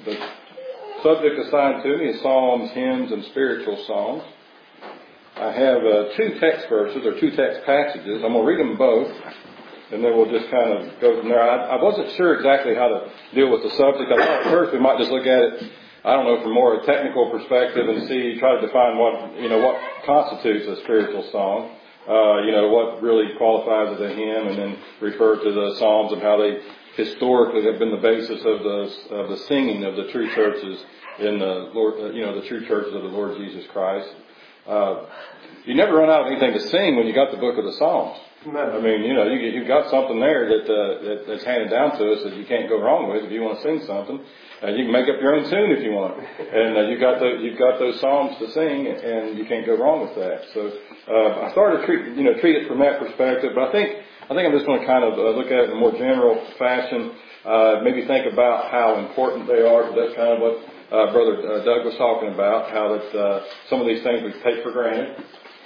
The subject assigned to me is Psalms, Hymns, and Spiritual Songs. I have two text verses, or two text passages. I'm going to read them both, and then we'll just kind of go from there. I wasn't sure exactly how to deal with the subject. I thought first we might just look at it, I don't know, from more a technical perspective and try to define what constitutes a spiritual song. What really qualifies as a hymn, and then refer to the Psalms and how they historically have been the basis of the singing of the true churches in the Lord, the true churches of the Lord Jesus Christ. You never run out of anything to sing when you got the book of the Psalms. I mean, you've got something there that's handed down to us that you can't go wrong with if you want to sing something. You can make up your own tune if you want, and you've got those psalms to sing, and you can't go wrong with that. So I started to treat it from that perspective, but I think I'm just going to kind of look at it in a more general fashion. Maybe think about how important they are. That's kind of what Brother Doug was talking about. How that some of these things we take for granted.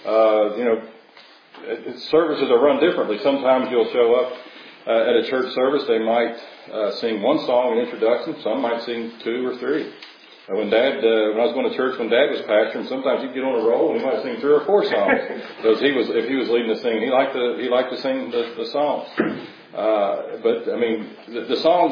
Services are run differently. Sometimes you'll show up at a church service. They might sing one song in introduction. Some might sing two or three. When I was going to church when Dad was pastoring, sometimes he'd get on a roll and he might sing 3 or 4 songs because if he was leading the singing, he liked to sing the songs. But I mean, the songs,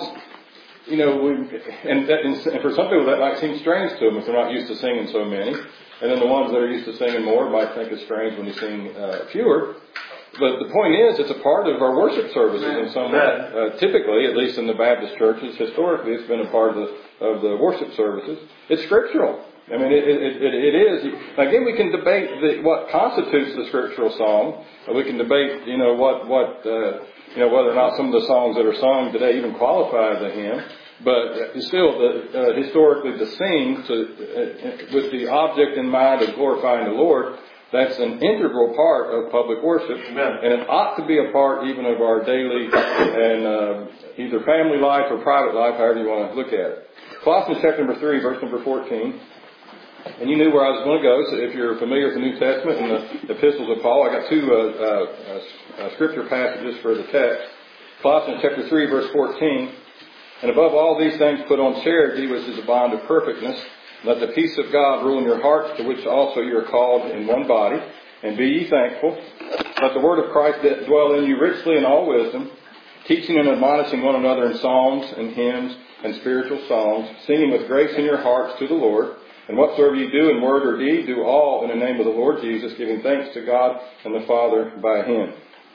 and for some people that might seem strange to them if they're not used to singing so many. And then the ones that are used to singing more might think it's strange when you sing fewer. But the point is, it's a part of our worship services in some way. Typically, at least in the Baptist churches, historically, it's been a part of the worship services. It's scriptural. I mean, it is. Again, we can debate what constitutes the scriptural song. We can debate, whether or not some of the songs that are sung today even qualify as a hymn. But still, historically, to sing with the object in mind of glorifying the Lord, that's an integral part of public worship. Amen. And it ought to be a part even of our daily and either family life or private life, however you want to look at it. Colossians chapter number 3, verse number 14. And you knew where I was going to go, so if you're familiar with the New Testament and the epistles of Paul, I got two scripture passages for the text. Colossians chapter 3, verse 14. And above all these things put on charity, which is a bond of perfectness. Let the peace of God rule in your hearts, to which also you are called in one body. And be ye thankful. Let the word of Christ dwell in you richly in all wisdom, teaching and admonishing one another in psalms and hymns and spiritual songs, singing with grace in your hearts to the Lord. And whatsoever you do in word or deed, do all in the name of the Lord Jesus, giving thanks to God and the Father by Him.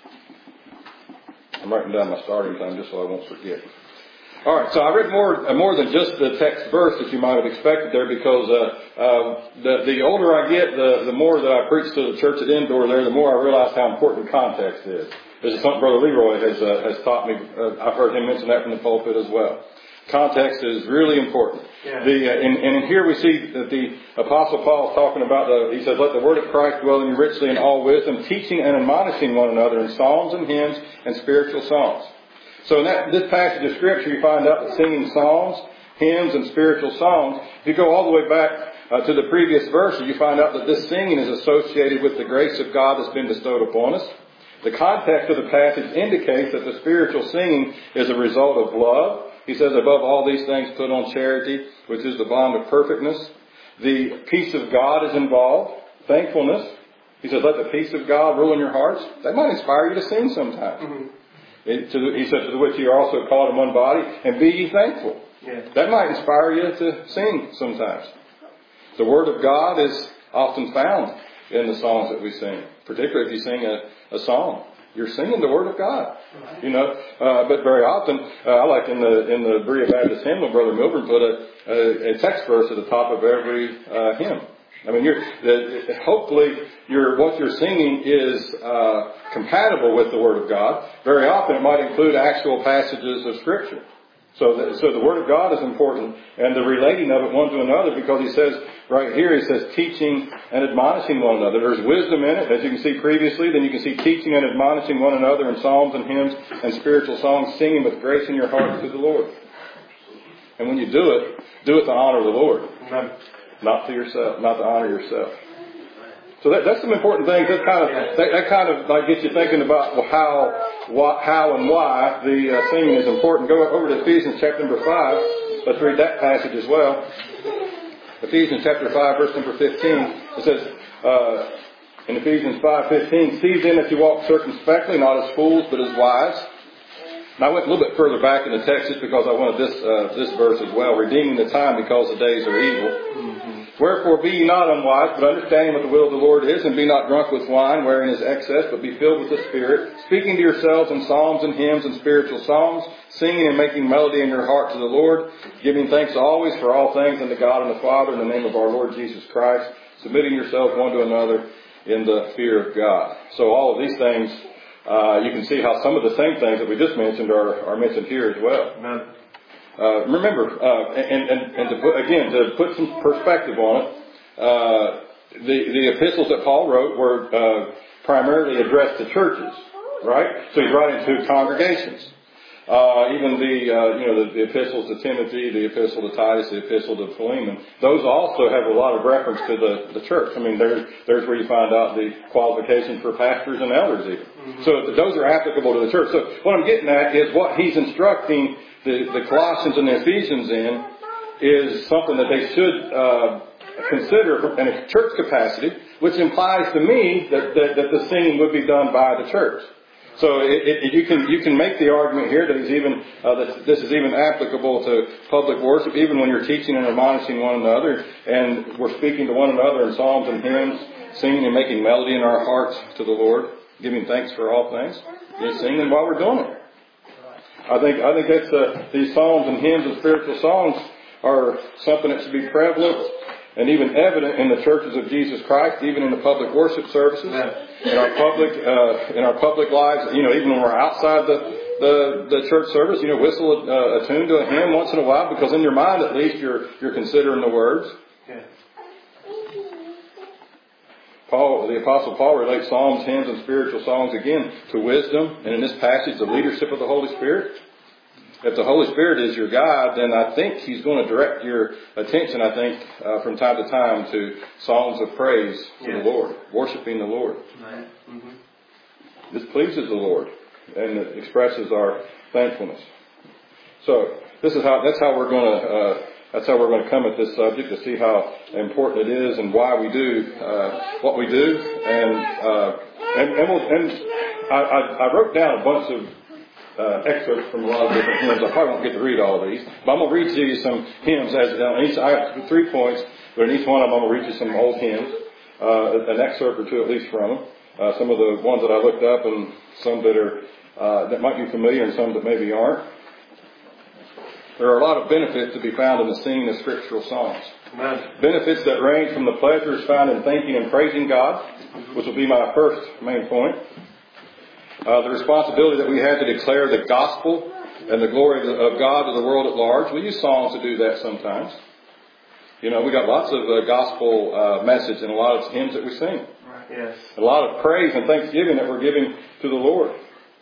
I'm writing down my starting time just so I won't forget. All right, so I read more than just the text verse that you might have expected there, because the older I get, the more that I preach to the church at Indoor there, the more I realize how important context is. This is something Brother Leroy has taught me. I've heard him mention that from the pulpit as well. Context is really important. Yeah. And here we see that the Apostle Paul is talking about, he says, let the word of Christ dwell in you richly in all wisdom, teaching and admonishing one another in psalms and hymns and spiritual songs. So in this passage of Scripture, you find out that singing psalms, hymns, and spiritual songs, if you go all the way back to the previous verses, you find out that this singing is associated with the grace of God that's been bestowed upon us. The context of the passage indicates that the spiritual singing is a result of love. He says, above all these things, put on charity, which is the bond of perfectness. The peace of God is involved. Thankfulness. He says, let the peace of God rule in your hearts. That might inspire you to sing sometimes. Mm-hmm. He said, to which you are also called in one body, and be ye thankful. Yeah. That might inspire you to sing sometimes. The Word of God is often found in the songs that we sing, particularly if you sing a song. You're singing the Word of God, but very often, I like in the Berea Baptist hymn, Brother Milburn put a text verse at the top of every hymn. I mean, hopefully what you're singing is compatible with the Word of God. Very often it might include actual passages of Scripture. So the Word of God is important, and the relating of it one to another, because he says, right here, he says teaching and admonishing one another. There's wisdom in it, as you can see previously. Then you can see teaching and admonishing one another in psalms and hymns and spiritual songs, singing with grace in your heart to the Lord. And when you do it to honor the Lord. Amen. Not to yourself, not to honor yourself. So that's some important things. That kind of like gets you thinking about how and why the singing is important. Go over to Ephesians chapter number 5. Let's read that passage as well. Ephesians chapter 5, verse number 15. It says, in Ephesians 5:15, see then that you walk circumspectly, not as fools, but as wise. And I went a little bit further back in the text just because I wanted this verse as well. Redeeming the time because the days are evil. Wherefore be ye not unwise, but understanding what the will of the Lord is, and be not drunk with wine, wherein is excess, but be filled with the Spirit, speaking to yourselves in psalms and hymns and spiritual songs, singing and making melody in your heart to the Lord, giving thanks always for all things unto God and the Father in the name of our Lord Jesus Christ, submitting yourselves one to another in the fear of God. So all of these things, you can see how some of the same things that we just mentioned are mentioned here as well. Amen. Remember, and to put some perspective on it, the epistles that Paul wrote were primarily addressed to churches, right? So he's writing to congregations. Even the epistles to Timothy, the epistle to Titus, the epistle to Philemon, those also have a lot of reference to the church. I mean, there's where you find out the qualifications for pastors and elders even. Mm-hmm. So those are applicable to the church. So what I'm getting at is what he's instructing the Colossians and the Ephesians in is something that they should consider in a church capacity, which implies to me that the singing would be done by the church. So you can make the argument here that that this is even applicable to public worship, even when you're teaching and admonishing one another, and we're speaking to one another in psalms and hymns, singing and making melody in our hearts to the Lord, giving thanks for all things, and singing while we're doing it. I think that's these psalms and hymns and spiritual songs are something that should be prevalent and even evident in the churches of Jesus Christ, even in the public worship services, in our public lives. Even when we're outside the church service, whistle a tune to a hymn once in a while, because in your mind at least you're considering the words. Yeah. The Apostle Paul relates psalms, hymns, and spiritual songs again to wisdom, and in this passage, the leadership of the Holy Spirit. If the Holy Spirit is your guide, then I think He's going to direct your attention, from time to time to songs of praise to the Lord, worshiping the Lord. Right. Mm-hmm. This pleases the Lord, and it expresses our thankfulness. So that's how we're going to come at this subject, to see how important it is and why we do what we do. And I wrote down a bunch of excerpts from a lot of different hymns. I probably won't get to read all of these, but I'm going to read to you some hymns. I have 3 points, but in each one of them I'm going to read you some old hymns, an excerpt or two at least from them. Some of the ones that I looked up, and some that might be familiar, and some that maybe aren't. There are a lot of benefits to be found in the singing of scriptural songs. Amen. Benefits that range from the pleasures found in thanking and praising God, which will be my first main point. The responsibility that we have to declare the gospel and the glory of God to the world at large. We use songs to do that sometimes. We got lots of gospel message in a lot of hymns that we sing. Right. Yes. A lot of praise and thanksgiving that we're giving to the Lord.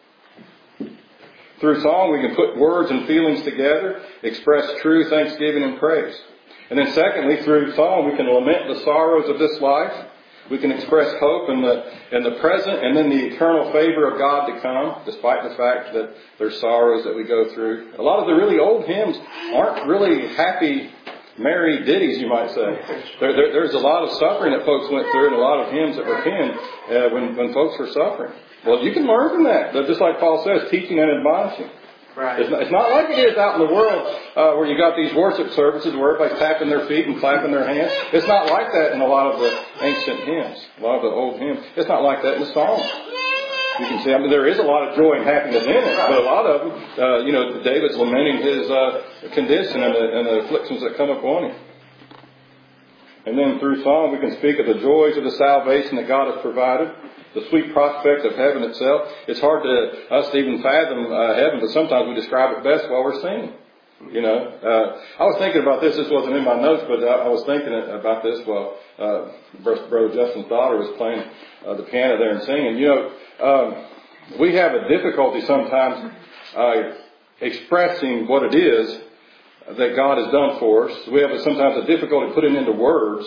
Through song, we can put words and feelings together, express true thanksgiving and praise. And then secondly, through song, we can lament the sorrows of this life. We can express hope in the present and then the eternal favor of God to come, despite the fact that there's sorrows that we go through. A lot of the really old hymns aren't really happy, merry ditties, you might say. There's a lot of suffering that folks went through, and a lot of hymns that were penned when folks were suffering. Well, you can learn from that. Just like Paul says, teaching and admonishing. Right. It's not like it is out in the world where you got these worship services where everybody's tapping their feet and clapping their hands. It's not like that in a lot of the ancient hymns, a lot of the old hymns. It's not like that in the Psalms. You can see, there is a lot of joy and happiness in it, but a lot of them, David's lamenting his condition and the afflictions that come upon him. And then through song, we can speak of the joys of the salvation that God has provided. The sweet prospect of heaven itself. It's hard to us to even fathom heaven, but sometimes we describe it best while we're singing. I was thinking about this. This wasn't in my notes, but I was thinking about this while Brother Justin's daughter was playing the piano there and singing. We have a difficulty sometimes expressing what it is that God has done for us. We have sometimes a difficulty putting into words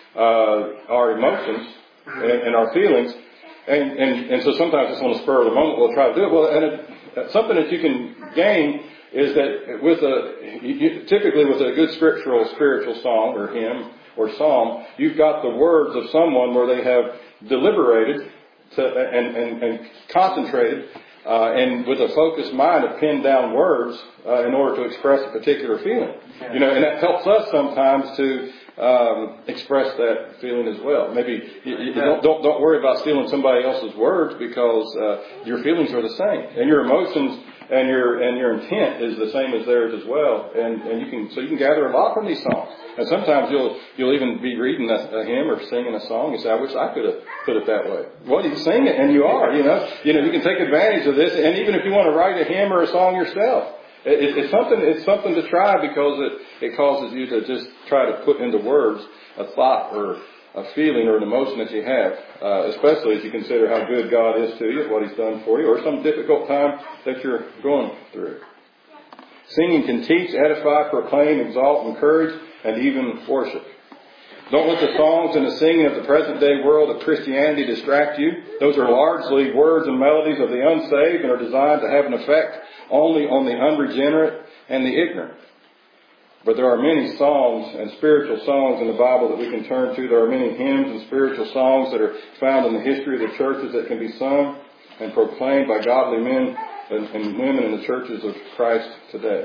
our emotions and our feelings. And so sometimes it's on the spur of the moment we'll try to do it. Well, and it's something that you can gain is that typically with a good spiritual song or hymn or psalm, you've got the words of someone where they have deliberated and concentrated and with a focused mind have pinned down words in order to express a particular feeling. And that helps us sometimes to express that feeling as well. Maybe you don't worry about stealing somebody else's words because your feelings are the same, and your emotions and your intent is the same as theirs as well. And you can gather a lot from these songs. And sometimes you'll even be reading a hymn or singing a song and say, I wish I could have put it that way. Well, you sing it, and you are. You can take advantage of this, and even if you want to write a hymn or a song yourself. It's something to try because it causes you to just try to put into words a thought or a feeling or an emotion that you have, especially as you consider how good God is to you, what He's done for you, or some difficult time that you're going through. Singing can teach, edify, proclaim, exalt, encourage, and even worship. Don't let the songs and the singing of the present day world of Christianity distract you. Those are largely words and melodies of the unsaved and are designed to have an effect only on the unregenerate and the ignorant. But there are many psalms and spiritual songs in the Bible that we can turn to. There are many hymns and spiritual songs that are found in the history of the churches that can be sung and proclaimed by godly men and women in the churches of Christ today.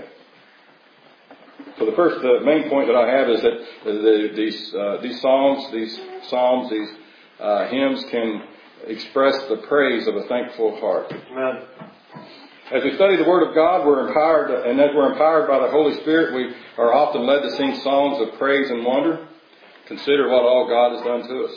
So the main point that I have is that these songs, these psalms, these hymns can express the praise of a thankful heart. Amen. As we study the Word of God, we're empowered, and as we're empowered by the Holy Spirit, we are often led to sing songs of praise and wonder. Consider what all God has done to us.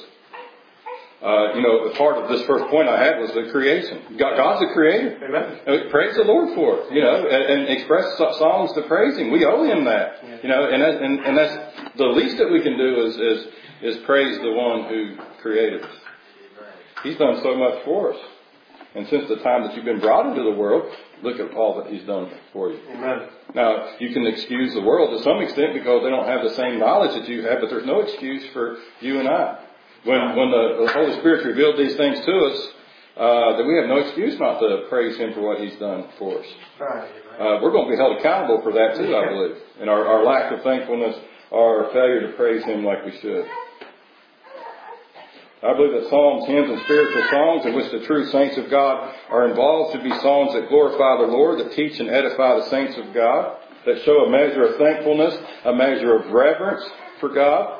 The part of this first point I had was the creation. God's the Creator. Amen. Praise the Lord for it. And express songs to praise Him. We owe Him that. And that's the least that we can do is praise the one who created us. He's done so much for us. And since the time that you've been brought into the world, look at all that He's done for you. Amen. Now, you can excuse the world to some extent because they don't have the same knowledge that you have, but there's no excuse for you and I. When the Holy Spirit revealed these things to us, that we have no excuse not to praise Him for what He's done for us. We're going to be held accountable for that too, I believe. And our lack of thankfulness, our failure to praise Him like we should. I believe that psalms, hymns, and spiritual songs in which the true saints of God are involved should be songs that glorify the Lord, that teach and edify the saints of God, that show a measure of thankfulness, a measure of reverence for God,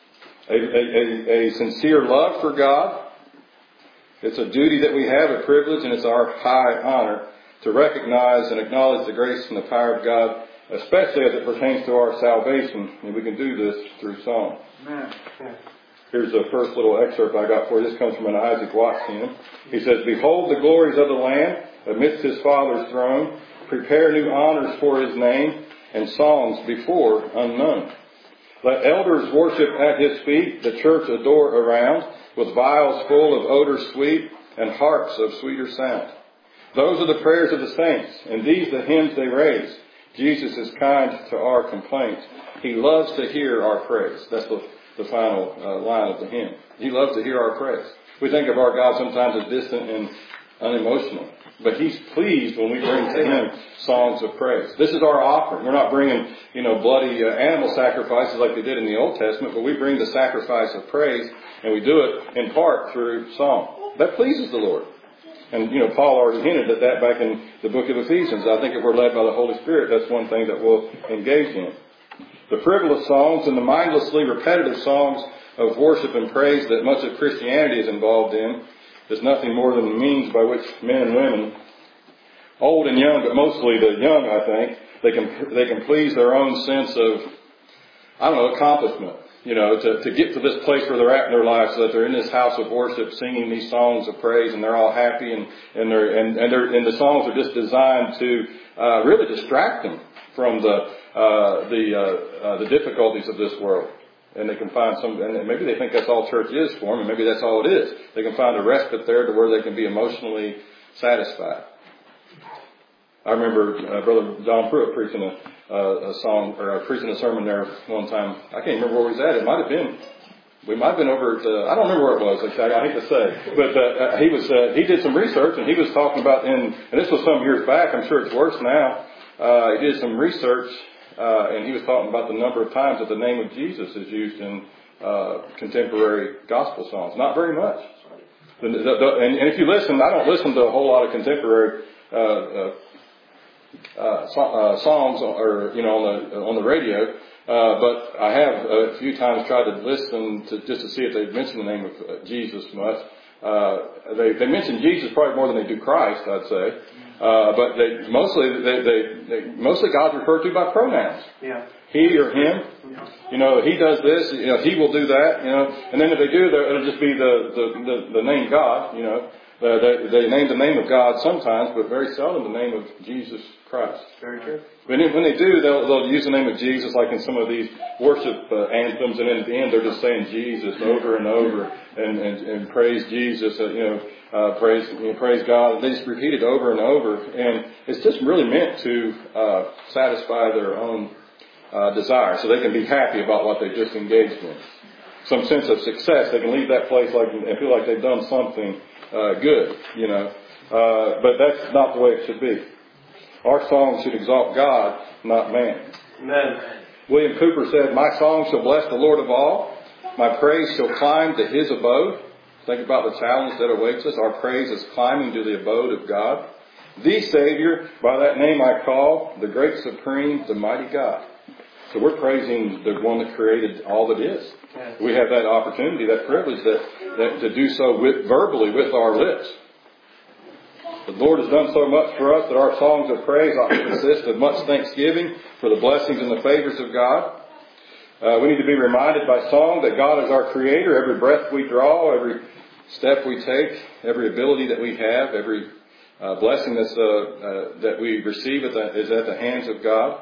a sincere love for God. It's a duty that we have, a privilege, and it's our high honor to recognize and acknowledge the grace and the power of God, especially as it pertains to our salvation. And we can do this through song. Amen. Here's the first little excerpt I got for you. This comes from an Isaac Watts hymn. He says, "Behold the glories of the Lamb amidst His Father's throne. Prepare new honors for His name and songs before unknown. Let elders worship at His feet, the church adore around, with vials full of odor sweet and harps of sweeter sound. Those are the prayers of the saints, and these the hymns they raise. Jesus is kind to our complaints. He loves to hear our praise." That's the final line of the hymn. He loves to hear our praise. We think of our God sometimes as distant and unemotional, but He's pleased when we bring to Him songs of praise. This is our offering. We're not bringing, bloody animal sacrifices like they did in the Old Testament, but we bring the sacrifice of praise, and we do it in part through song. That pleases the Lord. And, Paul already hinted at that back in the book of Ephesians. I think if we're led by the Holy Spirit, that's one thing that we'll engage in. The frivolous songs and the mindlessly repetitive songs of worship and praise that much of Christianity is involved in is nothing more than the means by which men and women, old and young, but mostly the young, I think, they can please their own sense of, accomplishment. To get to this place where they're at in their lives, so that they're in this house of worship singing these songs of praise and they're all happy and the songs are just designed to really distract them from the difficulties of this world. And they can find and maybe they think that's all church is for them, and maybe that's all it is. They can find a respite there to where they can be emotionally satisfied. I remember Brother John Pruitt preaching a song, or preaching a sermon there one time. I can't remember where we was at. We might have been over at, I don't remember where it was, I hate to say. But he did some research, and he was talking about, and this was some years back, I'm sure it's worse now, he did some research, and he was talking about the number of times that the name of Jesus is used in contemporary gospel songs. Not very much. And if you listen, I don't listen to a whole lot of contemporary songs, or on the radio. But I have a few times tried to listen just to see if they mention the name of Jesus much. They mention Jesus probably more than they do Christ, I'd say. But they mostly God's referred to by pronouns. Yeah. He or him. He does this. He will do that. And then if they do, it'll just be the name God. They name the name of God sometimes, but very seldom the name of Jesus Christ. Very true. When they do, they'll use the name of Jesus, like in some of these worship anthems, and then at the end they're just saying Jesus over and over, and praise Jesus, praise God. They just repeat it over and over, and it's just really meant to satisfy their own desire, so they can be happy about what they just engaged in. Some sense of success. They can leave that place and feel like they've done something good, but that's not the way it should be. Our songs should exalt God, not man. Amen. William Cooper said, "My song shall bless the Lord of all. My praise shall climb to His abode." Think about the challenge that awaits us. Our praise is climbing to the abode of God. The Savior, by that name I call, the great supreme, the mighty God. So we're praising the one that created all that is. Yes. We have that opportunity, that privilege that to do so verbally with our lips. The Lord has done so much for us that our songs of praise ought to consist of much thanksgiving for the blessings and the favors of God. We need to be reminded by song that God is our Creator. Every breath we draw, every step we take, every ability that we have, every blessing that we receive is at the hands of God.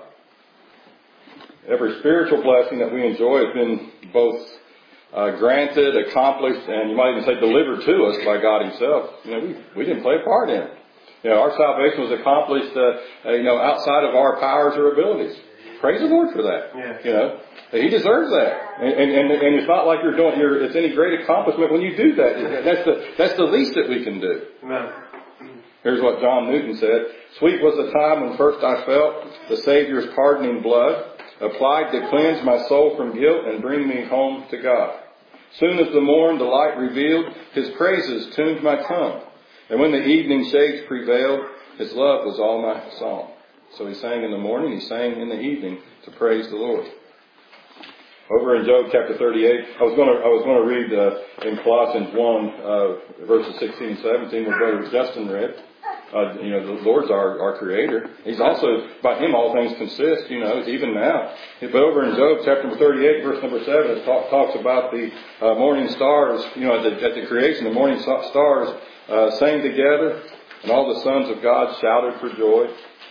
Every spiritual blessing that we enjoy has been both granted, accomplished, and you might even say delivered to us by God Himself. We didn't play a part in it. Our salvation was accomplished, outside of our powers or abilities. Praise the Lord for that. Yeah. He deserves that, and it's not like it's any great accomplishment when you do that. That's the least that we can do. Amen. Here's what John Newton said: "Sweet was the time when first I felt the Savior's pardoning blood, applied to cleanse my soul from guilt and bring me home to God. Soon as the morn the light revealed, His praises tuned my tongue. And when the evening shades prevailed, His love was all my song." So he sang in the morning, he sang in the evening to praise the Lord. Over in Job chapter 38, I was going to read in Colossians 1 verses 16 and 17, where Brother Justin read. The Lord's our Creator. He's also, by Him all things consist, even now. But over in Job chapter 38, verse number 7, it talks about the morning stars, at the creation, the morning stars sang together, and all the sons of God shouted for joy.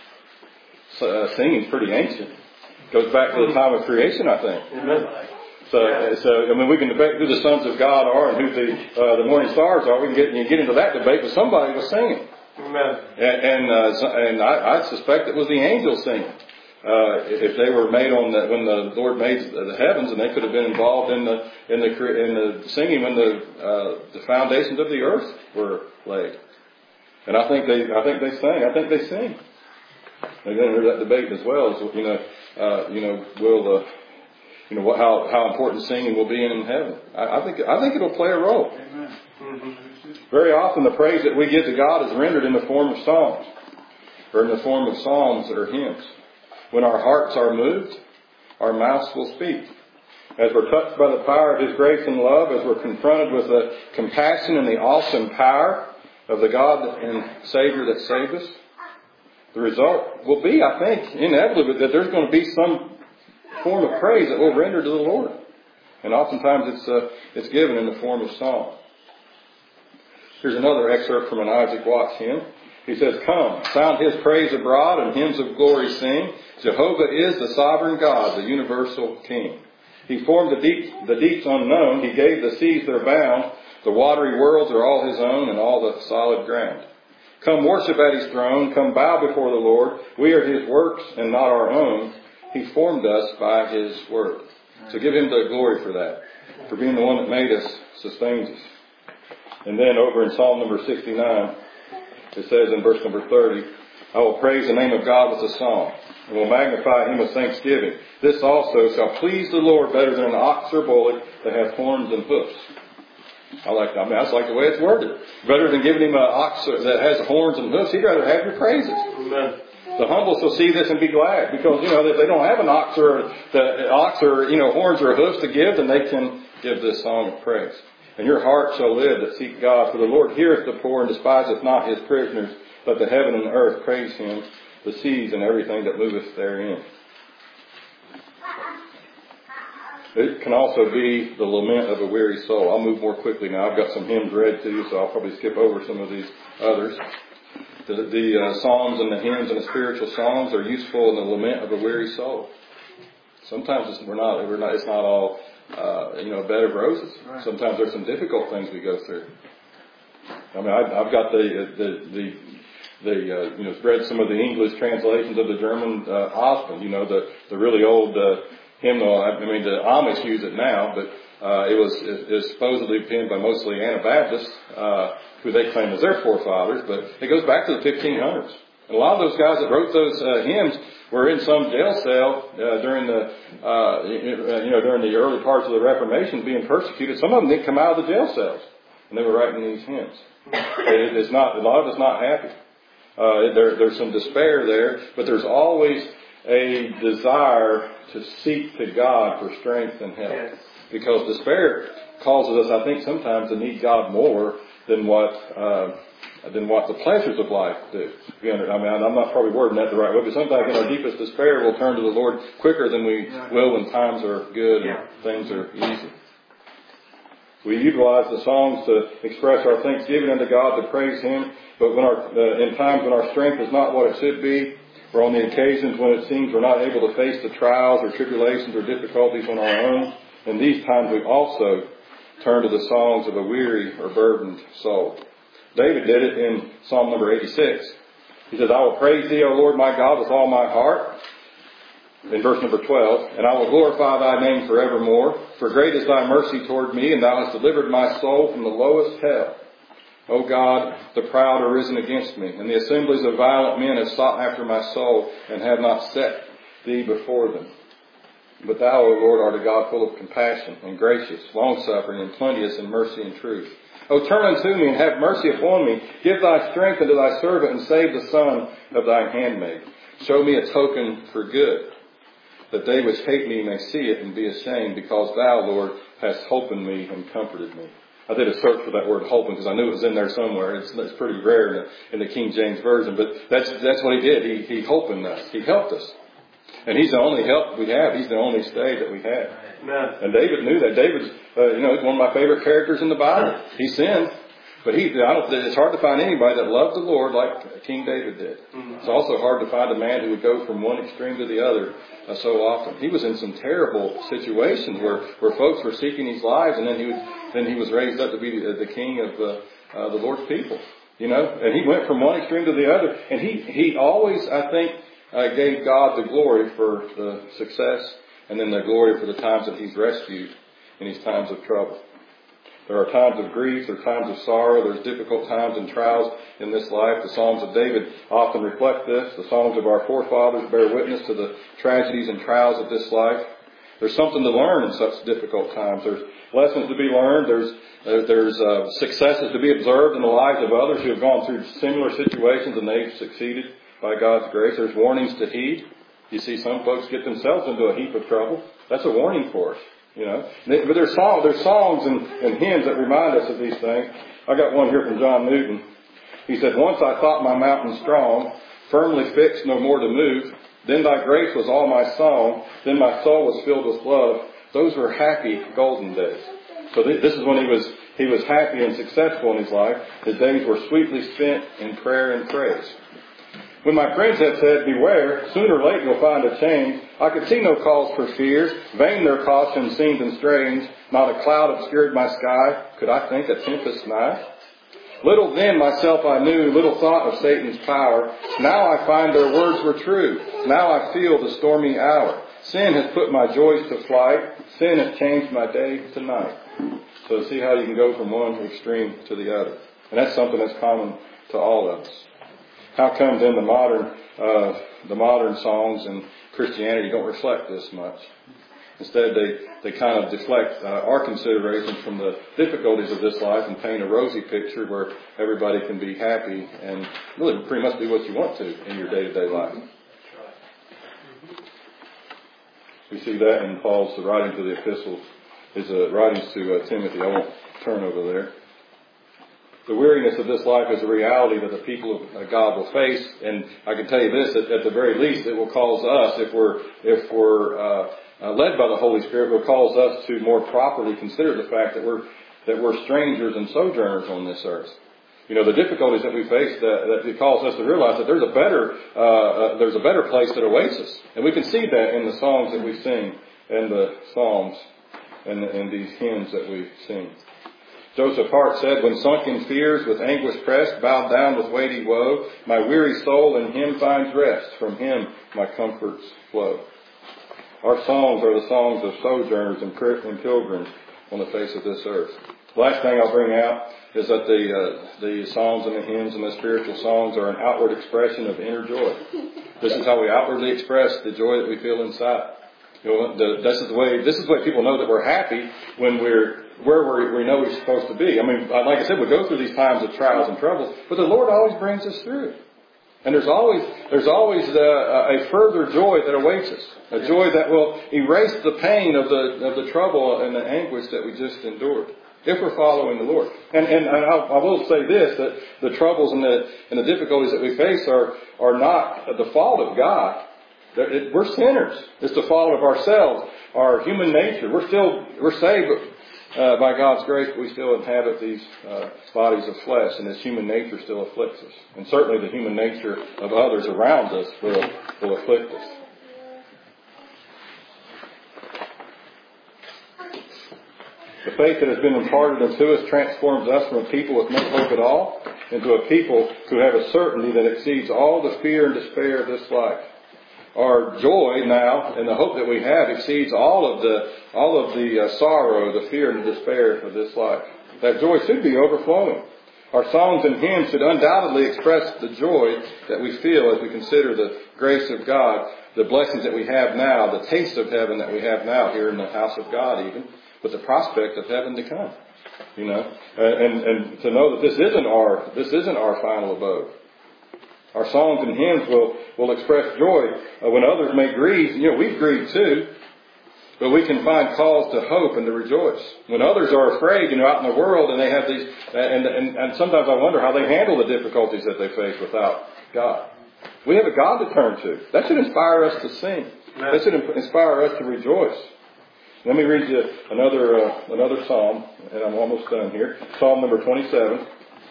Singing's pretty ancient. Goes back to the time of creation, I think. Amen. So we can debate who the sons of God are and who the morning stars are. We can get into that debate, but somebody was singing. Amen. And I suspect it was the angels singing. If they were made when the Lord made the heavens, and they could have been involved in the singing when the foundations of the earth were laid. And I think they sang. I think they sing. And then there's that debate as well. Will how important singing will be in heaven. I think it'll play a role. Amen. Mm-hmm. Very often the praise that we give to God is rendered in the form of songs, or in the form of psalms or hymns. When our hearts are moved, our mouths will speak. As we're touched by the power of His grace and love, as we're confronted with the compassion and the awesome power of the God and Savior that saved us, the result will be, I think, inevitably that there's going to be some form of praise that we'll render to the Lord. And oftentimes it's given in the form of song. Here's another excerpt from an Isaac Watts hymn. He says, "Come, sound His praise abroad and hymns of glory sing. Jehovah is the sovereign God, the universal King. He formed the deeps unknown. He gave the seas their bound. The watery worlds are all His own and all the solid ground. Come worship at His throne. Come bow before the Lord. We are His works and not our own. He formed us by His word." So give Him the glory for that, for being the one that made us, sustains us. And then over in Psalm number 69, it says in verse number 30, I will praise the name of God with a song, and will magnify him with thanksgiving. This also shall please the Lord better than an ox or bullock that hath horns and hoofs. I like the way it's worded. Better than giving him an ox that has horns and hoofs, he'd rather have your praises. Amen. The humble shall see this and be glad, because, if they don't have an ox or horns or hoofs to give, then they can give this song of praise. And your heart shall live that seek God, for the Lord heareth the poor and despiseth not his prisoners. Let the heaven and the earth praise him, the seas and everything that moveth therein. It can also be the lament of a weary soul. I'll move more quickly now. I've got some hymns read to you, so I'll probably skip over some of these others. The psalms and the hymns and the spiritual songs are useful in the lament of a weary soul. Sometimes it's not all a bed of roses. Right. Sometimes there's some difficult things we go through. I've got read some of the English translations of the German Osmond, the really old hymnal. The Amish use it now, but it was supposedly penned by mostly Anabaptists, who they claim as their forefathers, but it goes back to the 1500s. And a lot of those guys that wrote those hymns were in some jail cell during the early parts of the Reformation, being persecuted. Some of them didn't come out of the jail cells, and they were writing these hymns. A lot of it's not happy. There's some despair there, but there's always a desire to seek to God for strength and help. Yes. Because despair causes us, I think, sometimes to need God more than what the pleasures of life do. I'm not probably wording that the right way, but sometimes in our deepest despair, we'll turn to the Lord quicker than we will when times are good and things are easy. We utilize the songs to express our thanksgiving unto God, to praise Him, but in times when our strength is not what it should be, or on the occasions when it seems we're not able to face the trials or tribulations or difficulties on our own, in these times we also turn to the songs of a weary or burdened soul. David did it in Psalm number 86. He says, I will praise thee, O Lord my God, with all my heart. In verse number 12, and I will glorify thy name forevermore. For great is thy mercy toward me, and thou hast delivered my soul from the lowest hell. O God, the proud are risen against me, and the assemblies of violent men have sought after my soul, and have not set thee before them. But thou, O Lord, art a God full of compassion, and gracious, long-suffering, and plenteous in mercy and truth. O turn unto me, and have mercy upon me. Give thy strength unto thy servant, and save the son of thy handmaid. Show me a token for good, that they which hate me may see it and be ashamed, because thou, Lord, hast holpen me and comforted me. I did a search for that word holpen because I knew it was in there somewhere. It's pretty rare in the King James Version, but that's what he did. He holpened us. He helped us. And He's the only help we have. He's the only stay that we have. Amen. And David knew that. David's, he's one of my favorite characters in the Bible. He sinned. But it's hard to find anybody that loved the Lord like King David did. Mm-hmm. It's also hard to find a man who would go from one extreme to the other so often. He was in some terrible situations where folks were seeking his lives, and then he was raised up to be the king of the Lord's people. And he went from one extreme to the other. And he always, I think, gave God the glory for the success, and then the glory for the times that He's rescued in His times of trouble. There are times of grief, there are times of sorrow, there's difficult times and trials in this life. The Psalms of David often reflect this. The songs of our forefathers bear witness to the tragedies and trials of this life. There's something to learn in such difficult times. There's lessons to be learned. There's successes to be observed in the lives of others who have gone through similar situations and they've succeeded by God's grace. There's warnings to heed. You see some folks get themselves into a heap of trouble. That's a warning for us. But there's songs and hymns that remind us of these things. I got one here from John Newton. He said, once I thought my mountain strong, firmly fixed, no more to move. Then thy grace was all my song. Then my soul was filled with love. Those were happy golden days. So this is when he was happy and successful in his life. His days were sweetly spent in prayer and praise. When my friends have said, beware, sooner or late you'll find a change, I could see no cause for fear. Vain their caution seemed and strange. Not a cloud obscured my sky. Could I think a tempest nigh? Little then myself I knew, little thought of Satan's power. Now I find their words were true. Now I feel the stormy hour. Sin has put my joys to flight. Sin has changed my day to night. So see how you can go from one extreme to the other. And that's something that's common to all of us. How come then the modern songs and Christianity don't reflect this much? Instead, they kind of deflect our considerations from the difficulties of this life and paint a rosy picture where everybody can be happy and really pretty much be what you want to in your day-to-day life. We see that in Paul's writing to the epistles, his writings to Timothy. I won't turn over there. The weariness of this life is a reality that the people of God will face, and I can tell you this: at the very least, it will cause us, if we're led by the Holy Spirit, will cause us to more properly consider the fact that we're strangers and sojourners on this earth. You know, the difficulties that we face, that it calls us to realize that there's a better place that awaits us, and we can see that in the songs that we sing, and the psalms, and these hymns that we sing. Joseph Hart said, "When sunk in fears, with anguish pressed, bowed down with weighty woe, my weary soul in Him finds rest. From Him my comforts flow." Our songs are the songs of sojourners and pilgrims on the face of this earth. The last thing I'll bring out is that the psalms and the hymns and the spiritual songs are an outward expression of inner joy. This is how we outwardly express the joy that we feel inside. You know, this is the way people know that we're happy when we're where we know we're supposed to be. I mean, like I said, we go through these times of trials and troubles, but the Lord always brings us through. And there's always a further joy that awaits us, a joy that will erase the pain of the trouble and the anguish that we just endured, if we're following the Lord. And I will say this, that the troubles and the difficulties that we face are not the fault of God. We're sinners. It's the fault of ourselves, our human nature. We're saved by God's grace, but we still inhabit these bodies of flesh, and this human nature still afflicts us. And certainly the human nature of others around us will afflict us. The faith that has been imparted unto us transforms us from a people with no hope at all into a people who have a certainty that exceeds all the fear and despair of this life. Our joy now and the hope that we have exceeds all of the sorrow, the fear and the despair of this life. That joy should be overflowing. Our songs and hymns should undoubtedly express the joy that we feel as we consider the grace of God, the blessings that we have now, the taste of heaven that we have now here in the house of God even, but the prospect of heaven to come. You know, and to know that this isn't our final abode. Our songs and hymns will express joy when others may grieve. You know, we grieve too, but we can find cause to hope and to rejoice. When others are afraid, out in the world, and they have these, and sometimes I wonder how they handle the difficulties that they face without God. We have a God to turn to. That should inspire us to sing. That should inspire us to rejoice. Let me read you another psalm, and I'm almost done here. Psalm number 27.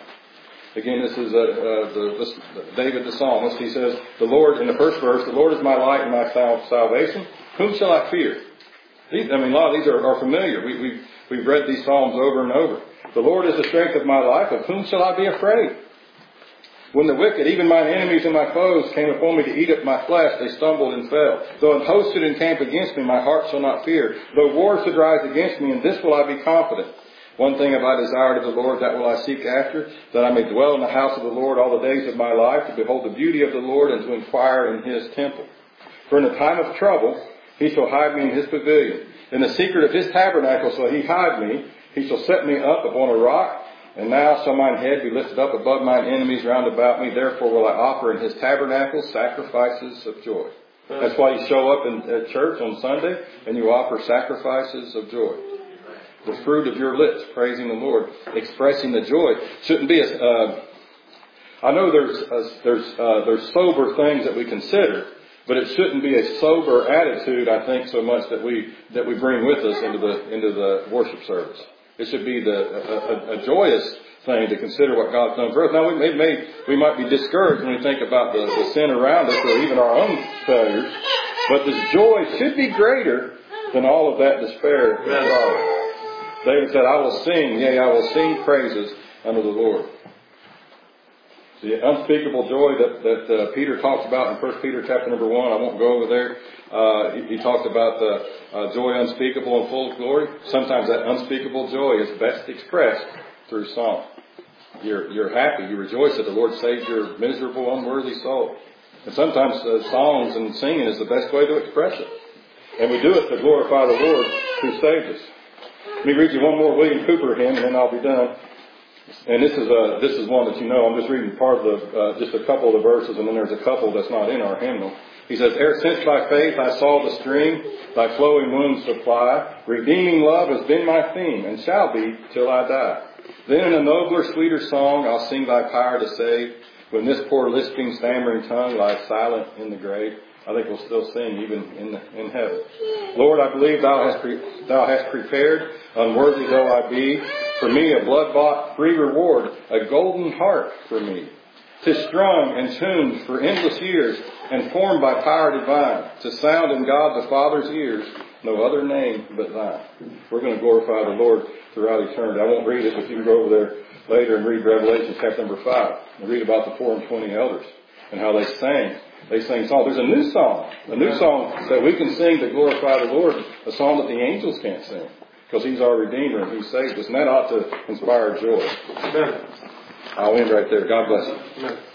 Again, this is David the psalmist. He says, "The Lord," in the first verse, "The Lord is my light and my salvation. Whom shall I fear?" A lot of these are familiar. We've read these psalms over and over. "The Lord is the strength of my life. Of whom shall I be afraid? When the wicked, even mine enemies and my foes, came upon me to eat up my flesh, they stumbled and fell. Though an host should encamp against me, my heart shall not fear. Though war should rise against me, in this will I be confident. One thing have I desired of the Lord, that will I seek after, that I may dwell in the house of the Lord all the days of my life, to behold the beauty of the Lord and to inquire in His temple. For in the time of trouble He shall hide me in His pavilion. In the secret of His tabernacle shall He hide me. He shall set me up upon a rock. And now shall mine head be lifted up above mine enemies round about me. Therefore will I offer in His tabernacle sacrifices of joy." That's why you show up at church on Sunday and you offer sacrifices of joy. The fruit of your lips, praising the Lord, expressing the joy. Shouldn't be I know there's sober things that we consider, but it shouldn't be a sober attitude, I think, so much that we bring with us into the worship service. It should be a joyous thing to consider what God's done for us. Now, we might be discouraged when we think about the sin around us or even our own failures, but this joy should be greater than all of that despair and sorrow. David said, "I will sing, yea, I will sing praises unto the Lord." The unspeakable joy that Peter talks about in 1 Peter chapter number 1, I won't go over there. He talked about the joy unspeakable and full of glory. Sometimes that unspeakable joy is best expressed through song. you're happy. You rejoice that the Lord saved your miserable, unworthy soul. And sometimes songs and singing is the best way to express it. And we do it to glorify the Lord who saved us. Let me read you one more William Cooper hymn, and then I'll be done. And this is one that you know. I'm just reading part of just a couple of the verses, and then there's a couple that's not in our hymnal. He says, "Ere since by faith I saw the stream, thy flowing wounds supply, redeeming love has been my theme, and shall be till I die. Then in a nobler, sweeter song I'll sing thy power to save, when this poor lisping, stammering tongue lies silent in the grave." I think we'll still sing even in heaven. "Lord, I believe thou hast prepared, unworthy though I be, for me a blood-bought free reward, a golden harp for me. 'Tis strung and tuned for endless years, and formed by power divine, to sound in God the Father's ears, no other name but thine." We're going to glorify the Lord throughout eternity. I won't read it, but you can go over there later and read Revelation chapter number 5, and read about the 24 elders and how they sang. They sang songs. There's a new song that we can sing to glorify the Lord, a song that the angels can't sing, because He's our Redeemer and He saved us, and that ought to inspire joy. Amen. I'll end right there. God bless you. Amen.